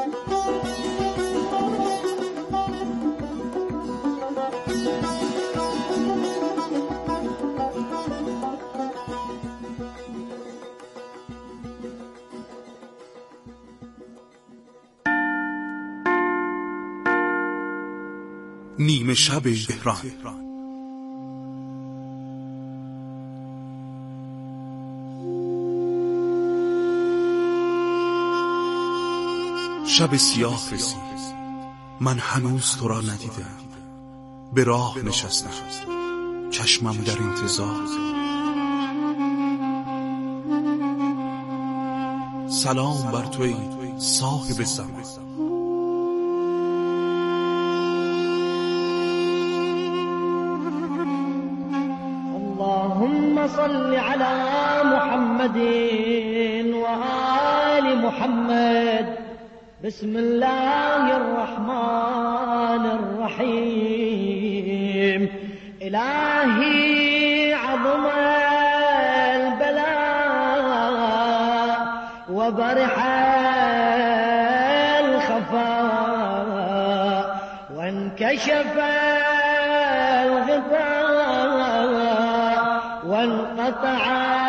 نیمه شب تهران. شب سیاه رسید. من هنوز تو را ندیدم. به راه نشستم، چشمم در انتظار. سلام بر تو ای صاحب زمان. اللهم صل على محمد وآل محمد. بسم الله الرحمن الرحيم. إلهي عظم البلاء وبرح الخفاء وانكشف الغطاء وانقطع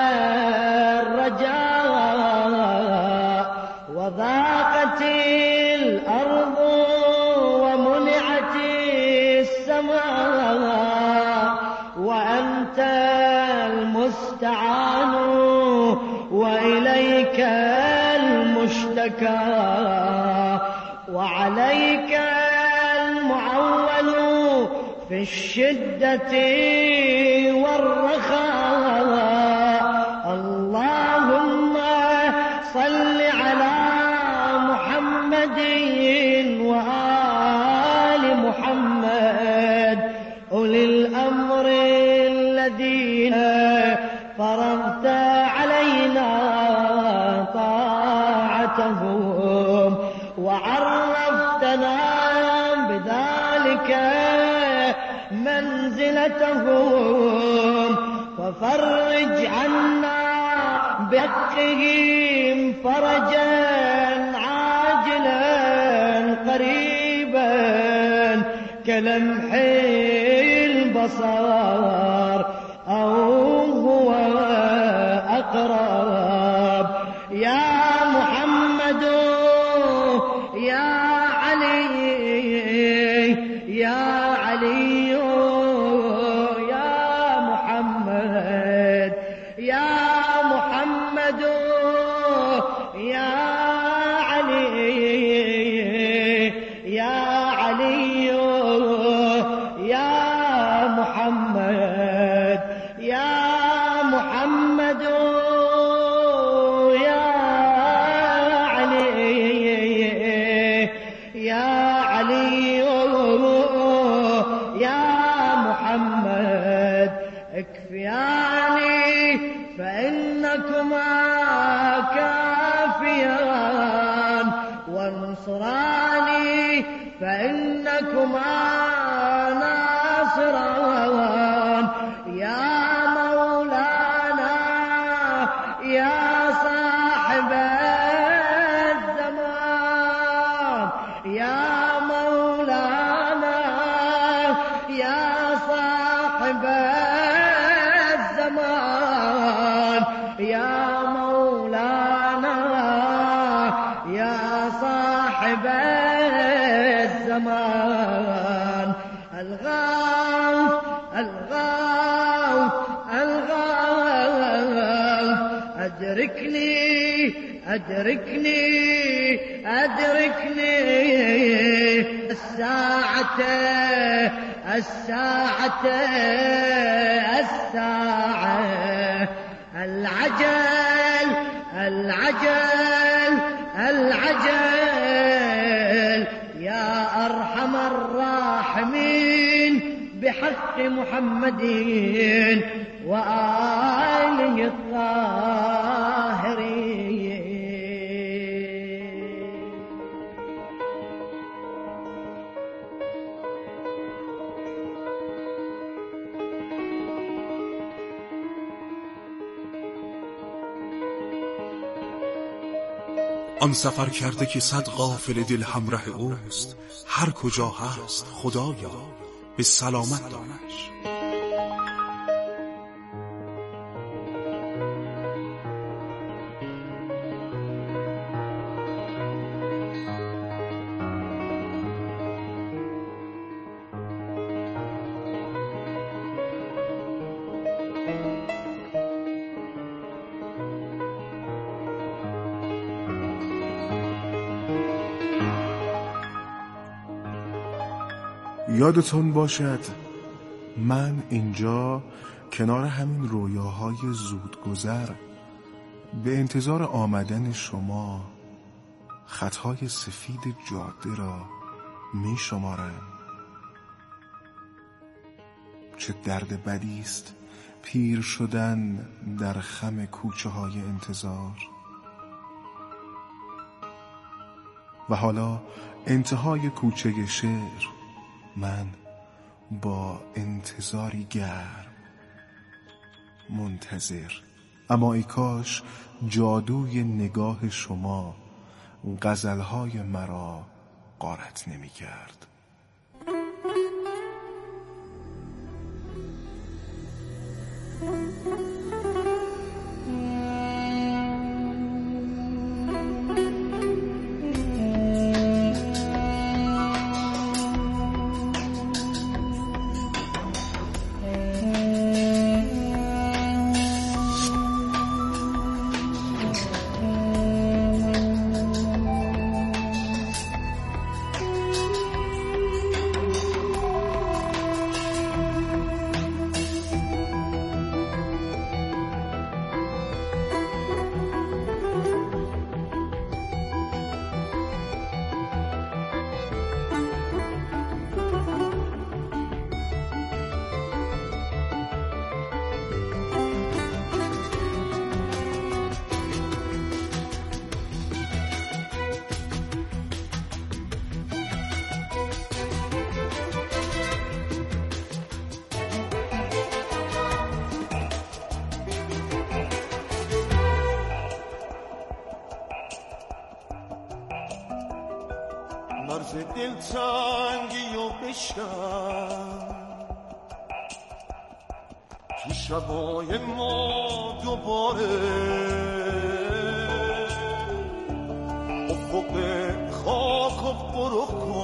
الرجاء وضاقت الأرض ومنعت السماء وأنت المستعان وإليك المشتكى وعليك المعول في الشدة والرخاء. اللهم صل على محمد وآل محمد أولي الأمر الذين فرضت علينا طاعتهم وعرفتنا بذلك منزلتهم وفرج عنا بحقهم فرجا عاجلا قريبا كلمح البصر أو هو أقرب. يا محمد يا علي يا علي يا محمد يا محمد يا علي يا علي يا محمد يا محمد يا علي يا علي يا محمد. اكفياني فإنكما كافيان وانصراني فإنكما ناصران. يا مولانا يا صاحب الزمان يا مولانا يا صاحب الزمان يا مولانا يا صاحب الزمان. الغاث الغاث الغاث أدركني أدركني أدركني الساعة الساعة الساعة. العجل العجل العجل. يا أرحم الراحمين بحق محمد وآله الطاهرين. آن سفر کرده که 100 قافله دل همراه اوست، هر کجا هست خدایا به سلامت دانش. یادتون باشد من اینجا کنار همین رویاهای زودگذر به انتظار آمدن شما خطهای سفید جاده را می شمارم. چه درد بدی است پیر شدن در خم کوچه های انتظار. و حالا انتهای کوچه شعر، من با انتظاری گرم منتظر. اما ای کاش جادوی نگاه شما غزلهای مرا غارت نمی کرد. مرز دلتنگی و بشم تو شبای ما دوباره افق خاک و برو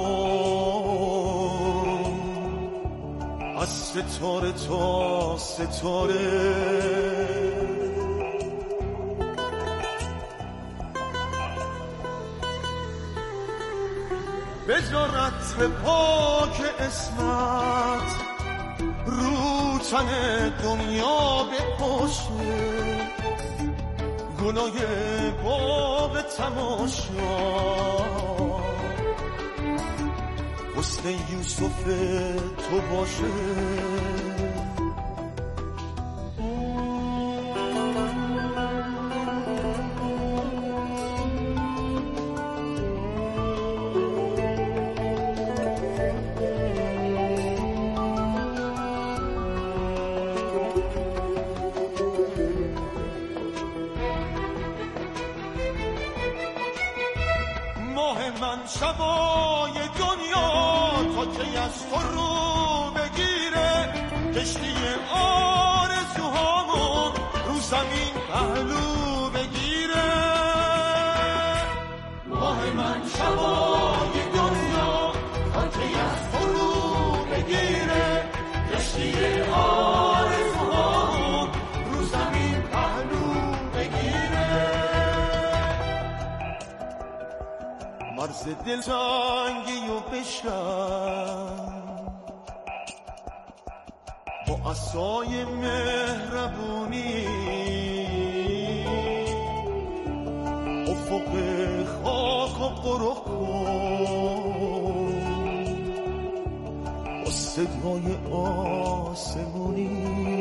کن از ستاره تا ستاره. بذارت پاک اسمت رو تن دنیا بپاشه، گناه باغ تماشا حسن یوسف تو باشه. شبای دنیا تا که از تو رو بگیره، کشتی آرزوهامون رو زمین پهلو بگیره. ماه من شبای دنیا تا که از تو رو بگیره، کشتی آرزوهامون رو زمین پهلو بگیره. مرز دلتنگی و بشم با عصای مهربونی افق خاک و برو کن با صدای آسمونی.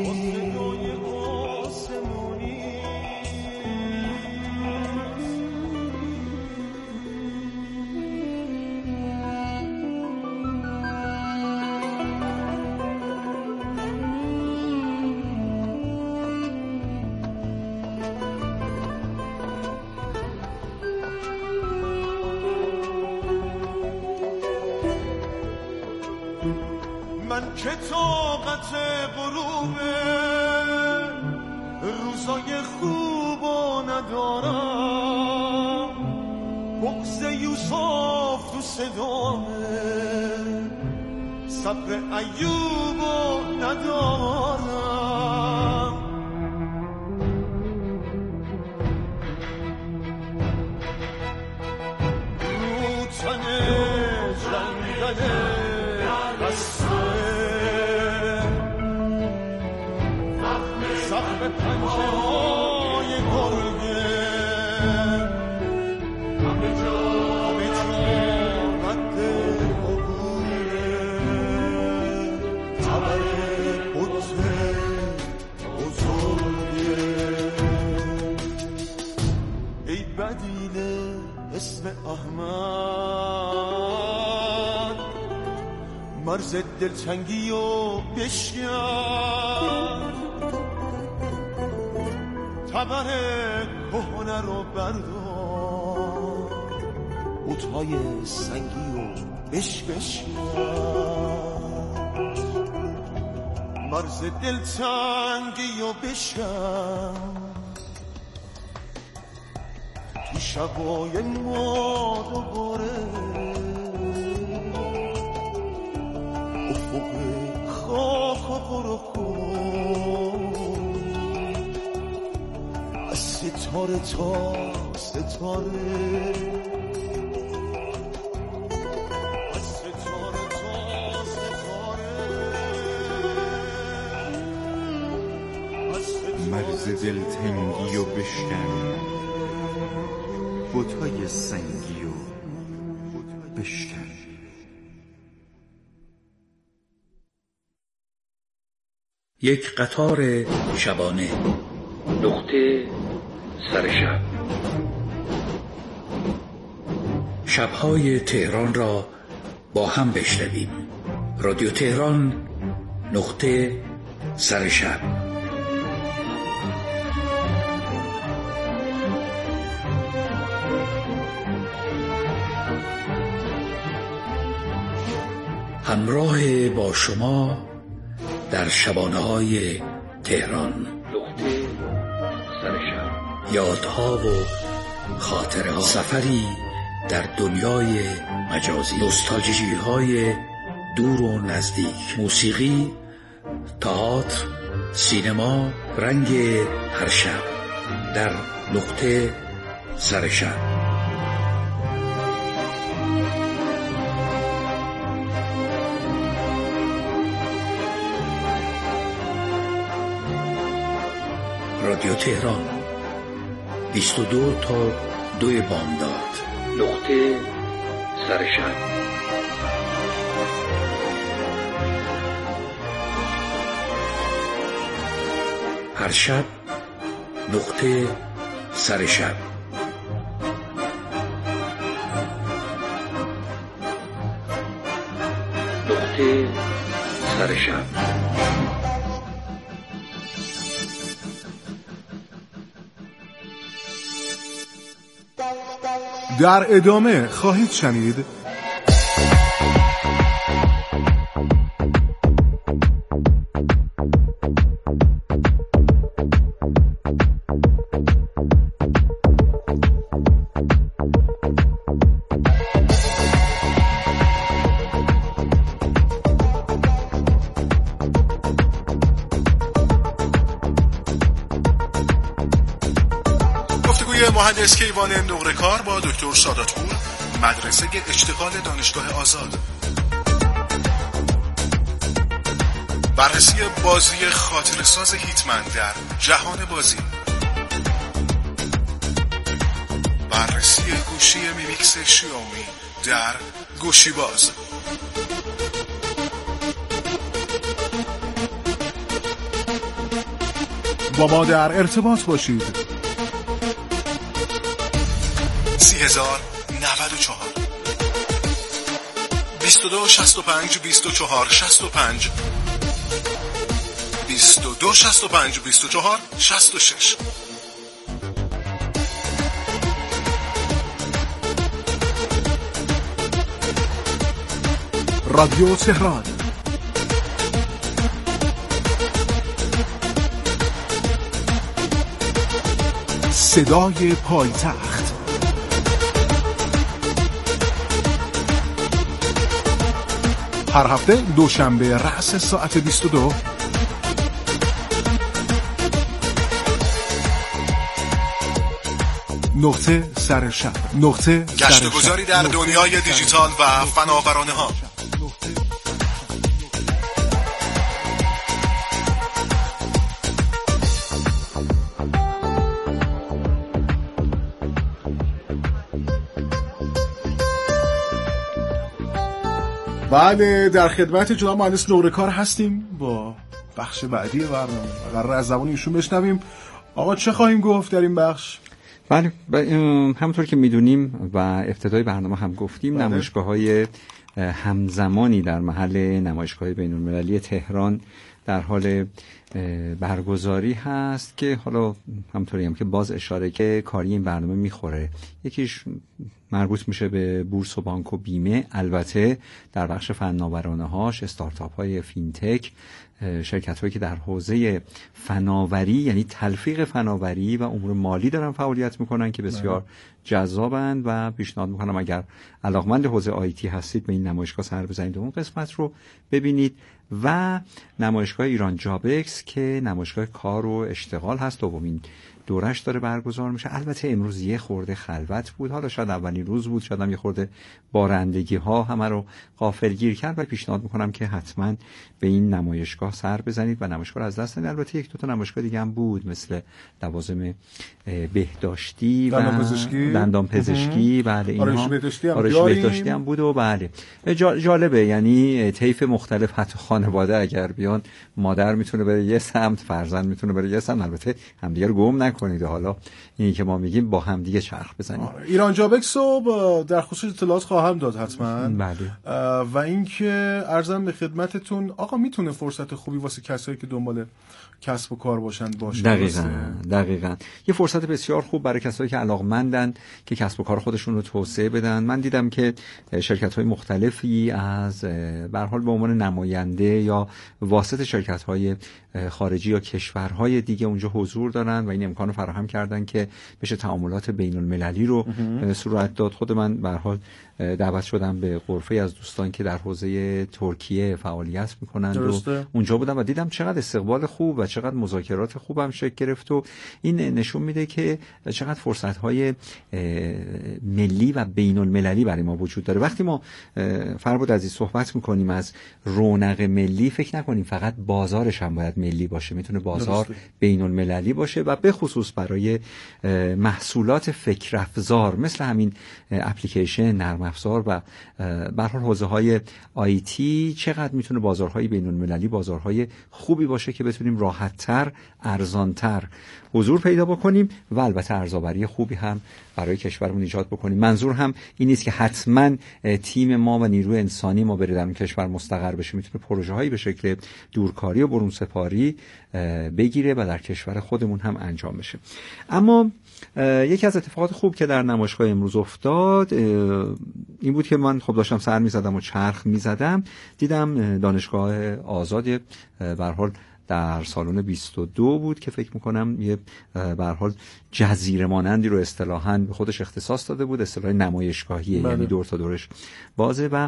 من که طاقت غروبه روزای خوبا ندارم، بغض یوسف تو صدامه، صبر ایوبا ندارم. رو تن جنگل بسته سقف پنجه های گرگه، همه جا رد عبوره، تبر بطه بزرگه. ای بدیل اسم احمد، مرز دلتنگی و بشکن، تبر کهنه رو بردار، بوتهای سنگی و بشکن، مرز دلتنگی و بشکن. تو شبای ما دوباره افق خاک و برو کن، از ستاره تا ستاره، از ستاره تا ستاره، مرز دلتنگی و بشکن، بوتهای سنگی و بشکن. یک قطار شبانه، نقطه سر شب. شب‌های تهران را با هم بشنویم. رادیو تهران، نقطه سر شب. همراه با شما در شبانه‌های تهران، نقطه سر شب. یادها و خاطره‌ها، سفری در دنیای مجازی، نوستالژی‌های دور و نزدیک، موسیقی، تئاتر، سینما، رنگ هر شب در نقطه سر شب. رادیو تهران 22 تا 2 بامداد، نقطه سر شب. هر شب نقطه سر شب. نقطه سر شب. در ادامه خواهید شنید مهندس کیوان نقره‌کار با دکتر ساداتپور، مدرسه اشتغال دانشگاه آزاد. بررسی بازی خاطره‌ساز هیتمن در جهان بازی. بررسی گوشی میمیکس شیائومی در گوشی باز. با ما در ارتباط باشید. 30,094 22 65 24 65 22 65 24 66. رادیو تهران صدای پایتخت. هر هفته دوشنبه رأس ساعت 22 نقطه سر شب. نقطه گشت‌وگذاری در دنیای دیجیتال و فناورانه‌ها. بله، در خدمت جناب مهندس نورکار هستیم با بخش بعدی برنامه. قرار از زبان ایشون بشنویم. آقا چه خواهیم گفت در این بخش؟ بله، همونطور که میدونیم و ابتدای برنامه هم گفتیم، نمایشگاه‌های همزمانی در محل نمایشگاه بین‌المللی تهران در حال برگزاری هست که حالا همونطوری هم که باز اشاره که کاری این برنامه میخوره. یکیش مربوط میشه به بورس و بانک و بیمه، البته در بخش فناورانه‌هاش، استارتاپ‌های فینتک، شرکت‌هایی که در حوزه فناوری یعنی تلفیق فناوری و امور مالی دارن فعالیت میکنن که بسیار جذابند و پیشنهاد میکنم اگر علاقمند حوزه آیتی هستید به این نمایشگاه سر بزنید و اون قسمت رو ببینید. و نمایشگاه ایران جابکس که نمایشگاه کار و اشتغال هست، دومین دورش داره برگزار میشه. البته امروز یه خورده خلوت بود، حالا شاید اولین روز بود، شاید هم یه خورده بارندگی ها همه رو غافلگیر کرد، و پیشنهاد میکنم که حتما به این نمایشگاه سر بزنید و نمایشگاه از دست ندید. البته یک دو تا نمایشگاه دیگه هم بود، مثل لوازم بهداشتی و دندان پزشکی، بله اینها آرایش بهداشتی هم بود. و بله جالبه، یعنی طیف مختلف، حتی خانواده اگر بیان، مادر میتونه بره یه سمت، فرزند میتونه بره یه سمت. البته همدیگه رو گم نکنید، حالا اینی که ما میگیم با هم دیگه چرخ بزنیم. ایران جابکس رو در خصوص اطلاعات خواهم داد حتما. بله. و اینکه عرضم به خدمتتون آقا، میتونه فرصت خوبی واسه کسایی که دنبال کسب و کار باشن باشه؟ دقیقاً یه فرصت بسیار خوب برای کسایی که علاقمندن که کسب و کار خودشون رو توسعه بدن. من دیدم که شرکت‌های مختلفی از به هر حال به عنوان نماینده یا واسط شرکت‌های خارجی یا کشورهای دیگه اونجا حضور دارن و این امکان رو فراهم کردن که بشه تعاملات بین‌المللی رو صورت داد. خود من به هر حال دعوت شدم به غرفه از دوستان که در حوزه ترکیه فعالیت میکنند و اونجا بودم و دیدم چقدر استقبال خوب و چقدر مذاکرات خوب هم شکل گرفت و این نشون میده که چقدر فرصت‌های ملی و بین‌المللی برای ما وجود داره. وقتی ما فربود عزیز صحبت میکنیم از رونق ملی، فکر نکنیم فقط بازارش هم باید ملی باشه، میتونه بازار بین‌المللی باشه و به خصوص برای محصولات فکرافزار مثل همین اپلیکیشن، نرم افزار و به هر حال حوزه‌های آیتی، چقدر میتونه بازارهای بین‌المللی بازارهای خوبی باشه که بتونیم راحت‌تر، ارزان‌تر حضور پیدا بکنیم و البته ارزآوری خوبی هم برای کشورمون ایجاد بکنیم. منظور هم این نیست که حتما تیم ما و نیروی انسانی ما بره در اون کشور مستقر بشه، میتونه پروژه‌هایی به شکل دورکاری و برون سپاری بگیره و در کشور خودمون هم انجام بشه. اما یکی از اتفاقات خوب که در نمایشگاه امروز افتاد این بود که من خب داشتم سر می‌زدم و چرخ می‌زدم، دیدم دانشگاه آزاد به هر حال در سالن 22 بود که فکر میکنم یه به هر حال جزیره مانندی رو اصطلاحاً به خودش اختصاص داده بود، اصطلاح نمایشگاهیه. یعنی دور تا دورش بازه و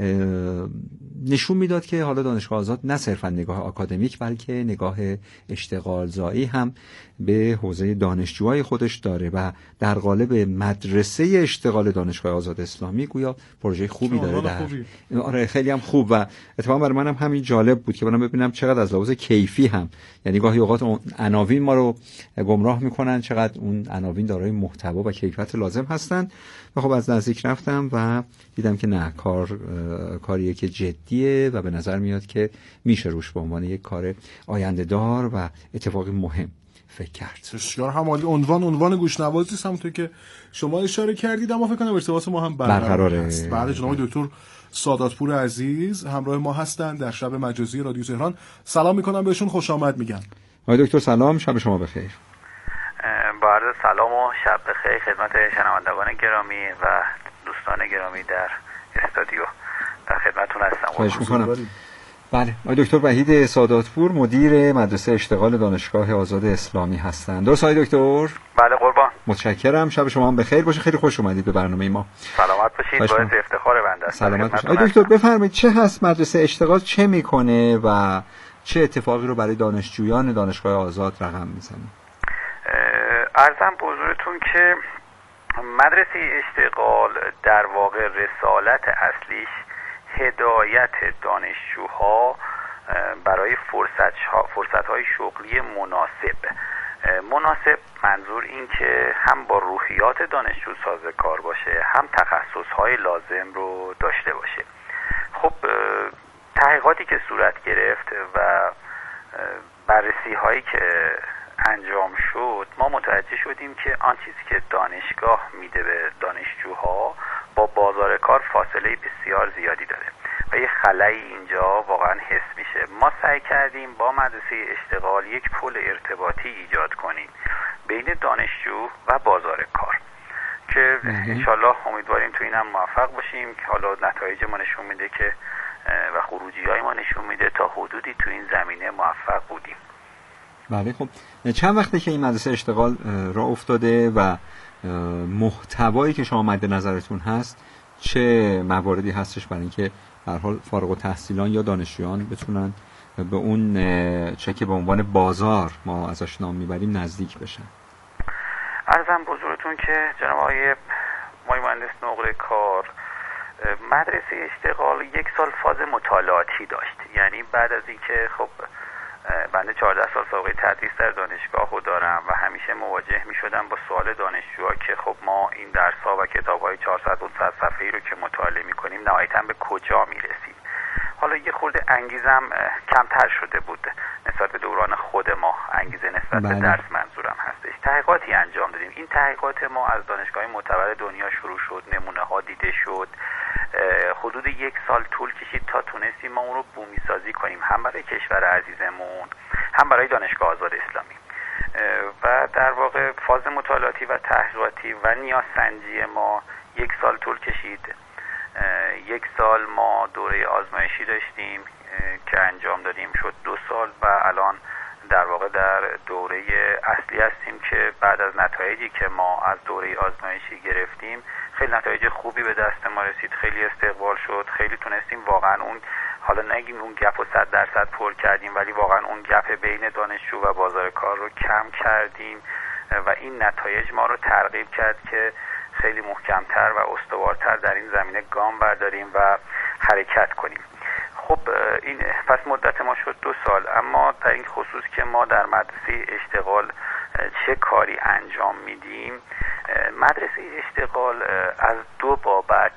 نشون میداد که حالا دانشگاه آزاد نه صرفاً نگاه آکادمیک بلکه نگاه اشتغالزایی هم به حوزه دانشجوهای خودش داره و در قالب مدرسه اشتغال دانشگاه آزاد اسلامی گویا پروژه خوبی داره. آره خیلی هم خوب و اتفاقا برای منم همین جالب بود که برام ببینم چقدر از لحاظ کیفی هم، یعنی گاهی اوقات عناوین ما رو گمراه میکنن، چقدر اون عناوین دارای محتوا و کیفیت لازم هستن. و خب از نزدیک رفتم و دیدم که نه، کاریه که جدیه و به نظر میاد که میشه روش به عنوان یک کار آینده دار و اتفاقی مهم فکر کرد. بسیار همالی. عنوان گوشنوازی همونطور که شما اشاره کردید، اما فکر کنم ارتباط ما هم برقراره. بعد جناب دکتر ساداتپور عزیز همراه ما هستند در شب مجازی رادیو تهران. سلام میکنم بهشون، خوش آمد میگم. آقای دکتر سلام، شب شما بخیر. با عرض سلام و شب بخیر خدمت شنوندگان گرامی و دوستان گرامی در استودیو، در خدمتتون هستم. خواهش میکنم. بله، آقای دکتر وحید ساداتپور مدیر مدرسه اشتغال دانشگاه آزاد اسلامی هستند. درست آقای دکتر؟ بله قربان. متشکرم. شب شما هم بخیر باشه. خیلی خوش اومدید به برنامه ما. سلامت باشید. باعث افتخار بنده است. سلامت باشید. آقای دکتر بفرمایید چه هست مدرسه اشتغال، چه میکنه و چه اتفاقی رو برای دانشجویان دانشگاه آزاد رقم میزنه؟ عرضم به حضورتون که مدرسه اشتغال در واقع رسالت اصلیش هدایت دانشجوها برای فرصت‌های شغلی مناسب منظور این که هم با روحیات دانشجو سازگار باشه، هم تخصص‌های لازم رو داشته باشه. خب تحقیقاتی که صورت گرفت و بررسی‌هایی که انجام شد، ما متوجه شدیم که آن چیزی که دانشگاه میده به دانشجوها با بازار کار فاصله بسیار زیادی داره و یه خلایی اینجا واقعا حس میشه. ما سعی کردیم با مدرسه اشتغال یک پل ارتباطی ایجاد کنیم بین دانشجو و بازار کار که انشالله امیدواریم تو اینم موفق باشیم که حالا نتایج ما نشون میده که و خروجی‌های ما نشون میده تا حدودی تو این زمینه موفق بودیم. بله. خب چند وقته که این مدرسه اشتغال راه افتاده و محتوایی که شما مد نظرتون هست چه مواردی هستش برای اینکه به هر حال فارغ التحصیلان یا دانشجویان بتونن به اون چه که به عنوان بازار ما ازش نام میبریم نزدیک بشن؟ عرضم بزرگتون که جناب آقای مهندس نقره کار مدرسه اشتغال 1 سال فاز مطالعاتی داشت. یعنی بعد از اینکه خب بنده 14 سال سابقه تدریس در دانشگاه رو دارم و همیشه مواجه می شدم با سوال دانشجوها که خب ما این درس‌ها و کتاب‌های 400-500 صفحه‌ای رو که مطالعه می‌کنیم نهایتاً به کجا می‌رسیم. حالا یه خورده انگیزم کمتر شده بود نسبت به دوران خود ما، انگیزه نسبت به درس منظورم هستش. تحقیقاتی انجام دادیم. این تحقیقات ما از دانشگاه معتبر دنیا شروع شد، نمونه‌ها دیده شد. حدود 1 سال طول کشید تا تونستیم ما اون رو بومی سازی کنیم، هم برای کشور عزیزمون هم برای دانشگاه آزاد اسلامی. و در واقع فاز مطالعاتی و تحقیقاتی و نیازسنجی ما 1 سال طول کشید. 1 سال ما دوره آزمایشی داشتیم که انجام دادیم، شد 2 سال و الان در واقع در دوره اصلی هستیم که بعد از نتایجی که ما از دوره آزمایشی گرفتیم خیلی نتایج خوبی به دست ما رسید، خیلی استقبال شد، خیلی تونستیم واقعا اون، حالا نگیم اون گپ رو 100% پر کردیم، ولی واقعا اون گپ بین دانشجو و بازار کار رو کم کردیم و این نتایج ما رو ترغیب کرد که خیلی محکمتر و استوارتر در این زمینه گام برداریم و حرکت کنیم. خب این پس مدت ما شد 2 سال، اما در این خصوص که ما در مدرسه اشتغال چه کاری انجام میدیم، مدرسه اشتغال از 2 بابت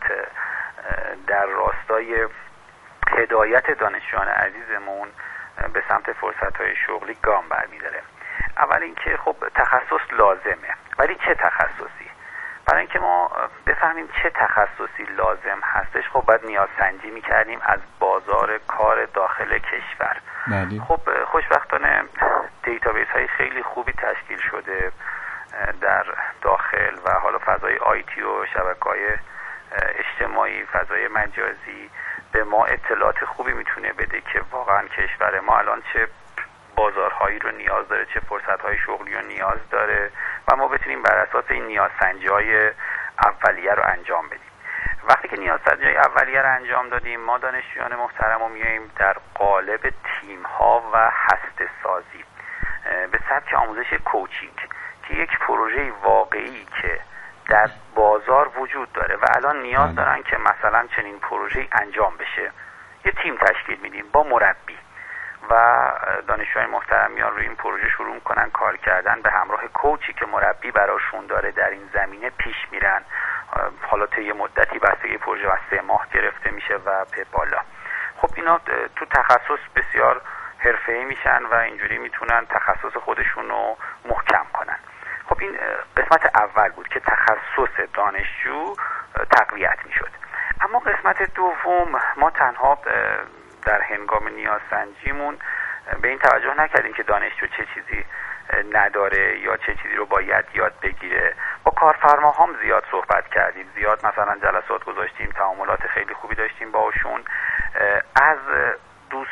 در راستای هدایت دانشجویان عزیزمون به سمت فرصت‌های شغلی گام برمی‌داره. اول اینکه خب تخصص لازمه، ولی چه تخصصی؟ برای اینکه ما بفهمیم چه تخصصی لازم هستش خب باید نیازسنجی می‌کردیم از بازار کار داخل کشور. خب خوشبختانه دیتابیس های خیلی خوبی تشکیل شده در داخل و حالا فضای آیتی و شبکه‌های اجتماعی، فضای مجازی به ما اطلاعات خوبی میتونه بده که واقعا کشور ما الان چه بازارهایی رو نیاز داره، چه فرصت‌های شغلی رو نیاز داره و ما بتونیم بر اساس این نیازسنجی‌های اولیه رو انجام بدیم. وقتی که نیازسنجی اولیه رو انجام دادیم، ما دانشجویان محترم رو میاییم در قالب تیم‌ها و هسته سازی به سبک آموزش کوچینگ که یک پروژه واقعی که در بازار وجود داره و الان نیاز دارن که مثلا چنین پروژه‌ای انجام بشه، یه تیم تشکیل میدیم با مربی و دانشجویان محترم میان روی این پروژه شروع میکنن کار کردن به همراه کوچی که مربی براشون داره، در این زمینه پیش میرن. حالا طی مدتی بستگی پروژه از 3 ماه گرفته میشه و به بالا. خب اینا تو تخصص بسیار حرفه‌ای میشن و اینجوری میتونن تخصص خودشون رو محکم کنن. خب این قسمت اول بود که تخصص دانشجو تقویت میشد. اما قسمت دوم ما تنها در هنگام نیازسنجیمون به این توجه نکردیم که دانشجو چه چیزی نداره یا چه چیزی رو باید یاد بگیره. با کارفرماهام زیاد صحبت کردیم، زیاد مثلا جلسات گذاشتیم، تعاملات خیلی خوبی داشتیم باشون. از دوست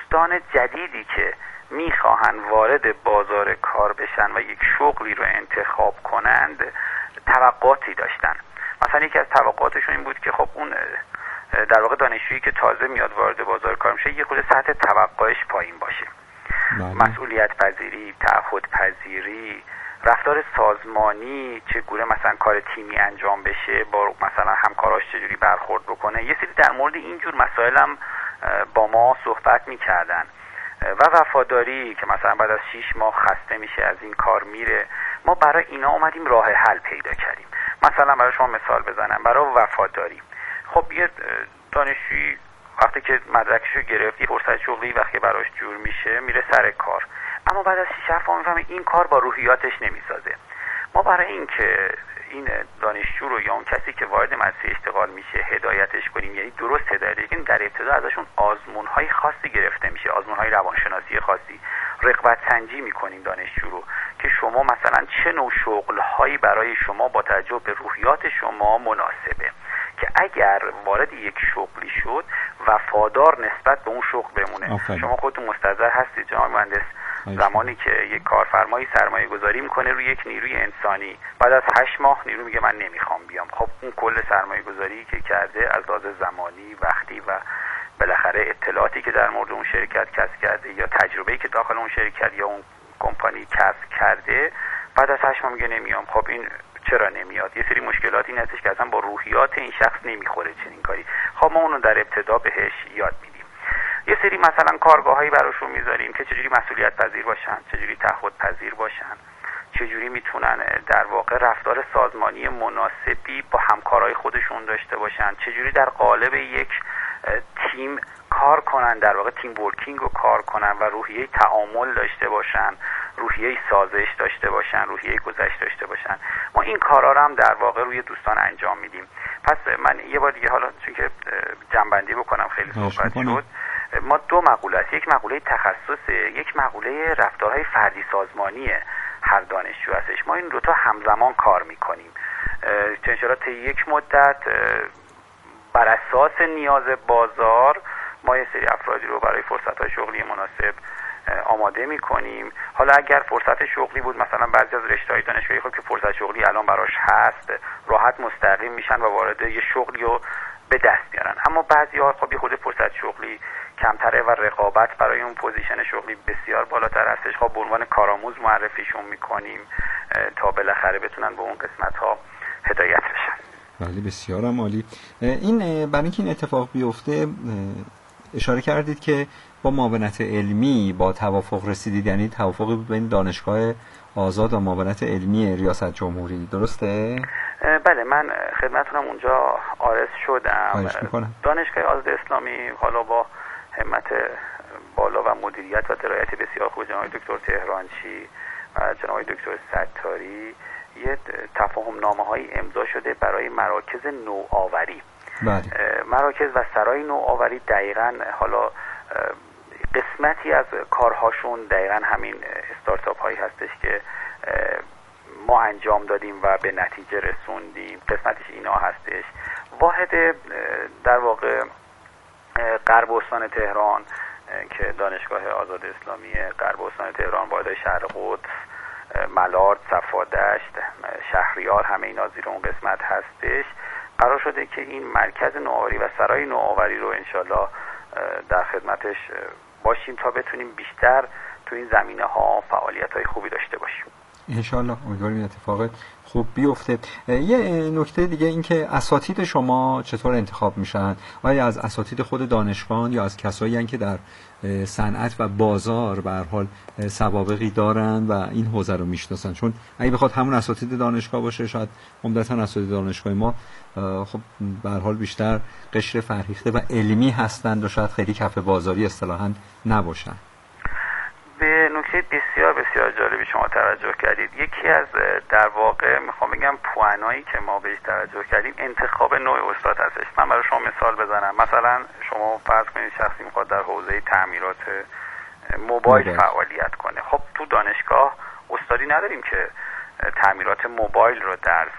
دوستان جدیدی که میخواهند وارد بازار کار بشن و یک شغلی رو انتخاب کنند توقعاتی داشتن. مثلا یکی از توقعاتشون این بود که خب اون در واقع دانشجویی که تازه میاد وارد بازار کار میشه یه خود سطح توقعش پایین باشه. مسئولیت پذیری، تعهد پذیری، رفتار سازمانی، چگونه مثلا کار تیمی انجام بشه، با مثلا همکاراش چجوری برخورد بکنه. یه سری در مورد اینجور مسائل هم با ما صحبت میکردن. و وفاداری که مثلا بعد از 6 ماه خسته میشه از این کار میره. ما برای اینا اومدیم راه حل پیدا کردیم. مثلا برای شما مثال بزنم، برای وفاداری، خب یه دانشجویی وقتی که مدرکشو گرفت یه فرصت شغلی وقتی براش جور میشه میره سر کار، اما بعد از 6 ماه میفهمه این کار با روحیاتش نمیسازه. ما برای این که این دانشجو رو یا اون کسی که وارد مدرسه اشتغال میشه هدایتش کنیم، یعنی درست هدایت کنیم، در ابتدا ازشون آزمون‌های خاصی گرفته میشه، آزمون‌های روانشناسی خاصی، رغبت سنجی میکنیم دانشجو رو که شما مثلا چه نوع شغل‌هایی برای شما با توجه به روحیات شما مناسبه، که اگر وارد یک شغلی شد وفادار نسبت به اون شغل بمونه. شما خودتون مستحضر هستید جناب مهندس، زمانی که یک کارفرمایی سرمایه گذاری میکنه روی یک نیروی انسانی، بعد از 8 ماه نیرو میگه من نمیخوام بیام، خب اون کل سرمایه گذاری که کرده از لحاظ زمانی، وقتی و بالاخره اطلاعاتی که در مورد اون شرکت کسب کرده یا تجربه‌ای که داخل اون شرکت یا اون کمپانی کسب کرده، بعد از 8 ماه میگه نمیام. خب این چرا نمیاد؟ یه سری مشکلاتی این هستش که اصلا با روحیات این شخص نمیخوره چنین کاری. خب ما اونو در ابتدا بهش یاد میدیم. یه سری مثلا کارگاهایی براشون میذاریم که چجوری مسئولیت پذیر باشن، چجوری تعهد پذیر باشن، چجوری میتونن در واقع رفتار سازمانی مناسبی با همکارای خودشون داشته باشن، چجوری در قالب یک تیم کار کنن، در واقع تیم ورکینگ رو کار کنن و روحیه تعامل داشته باشن، روحیه سازش داشته باشن، روحیه گذشت داشته باشن. ما این کارا رو هم در واقع روی دوستان انجام میدیم. پس من یه بار دیگه حالا چون که جنبندی بکنم خیلی صحبت شد، ما 2 مقوله است، یک مقوله تخصص، یک مقوله رفتارهای فردی سازمانی هر دانشجو هستش. ما این 2 تا همزمان کار میکنیم. چنانچه یک مدت بر اساس نیاز بازار ما یه سری افرادی رو برای فرصت‌های شغلی مناسب آماده می‌کنیم. حالا اگر فرصت شغلی بود، مثلا بعضی از رشته‌های دانشگاهی خب که فرصت شغلی الان براش هست، راحت مستقیم میشن و وارد یه شغلی رو به دست میارن. اما بعضی‌ها خب یه خود فرصت شغلی کمتره و رقابت برای اون پوزیشن شغلی بسیار بالاتر هستش. خب به عنوان کارآموز معرفیشون می‌کنیم تا بالاخره بتونن به اون قسمت‌ها هدایت بشن. بله بسیار عالی. این برای اینکه این اتفاق بیفته اشاره کردید که با معاونت علمی با توافق رسیدید، یعنی توافق بین دانشگاه آزاد و معاونت علمی ریاست جمهوری، درسته؟ بله، من خدمتتونم اونجا عارض شدم. دانشگاه آزاد اسلامی حالا با همت بالا و مدیریت و درایت بسیار خوب جناب دکتر تهرانچی و جناب دکتر ستاری یه تفاهم نامه‌هایی امضا شده برای مراکز نوآوری. بله. مراکز و سرای نوآوری دقیقاً حالا قسمتی از کارهاشون دقیقاً همین استارتاپ هایی هستش که ما انجام دادیم و به نتیجه رسوندیم. قسمتش اینا هستش. واحد در واقع غرب استان تهران که دانشگاه آزاد اسلامی غرب استان تهران، واحد شهر قدس، ملارد، صفادشت، شهریار، همه اینا زیر اون قسمت هستش. قرار شده که این مرکز نوآوری و سرای نوآوری رو انشالله در خدمتش باشیم تا بتونیم بیشتر تو این زمینه ها فعالیت های خوبی داشته باشیم. انشالله امیدواریم اتفاق خوب بیفته. یه نکته دیگه این که اساتید شما چطور انتخاب میشن؟ آیا از اساتید خود دانشگاه یا از کسایی هستن که در صنعت و بازار به هر حال سوابقی دارن و این حوزه رو میشناسن؟ چون اگه بخواد همون اساتید دانشگاه باشه، شاید عمدتاً اساتید دانشگاه ما خب به هر حال بیشتر قشر فرهیخته و علمی هستند و شاید خیلی کف بازاری اصطلاحاً نباشن. به نکته بسیار بسیار جالبی شما توجه کردید. یکی از در واقع میخوام بگم پوانایی که ما بهش توجه کردیم انتخاب نوع استاد هستش. من برای شما مثال بزنم. مثلا شما فرض کنید شخصی میخواد در حوزه تعمیرات موبایل فعالیت کنه. خب تو دانشگاه استادی نداریم که تعمیرات موبایل رو درس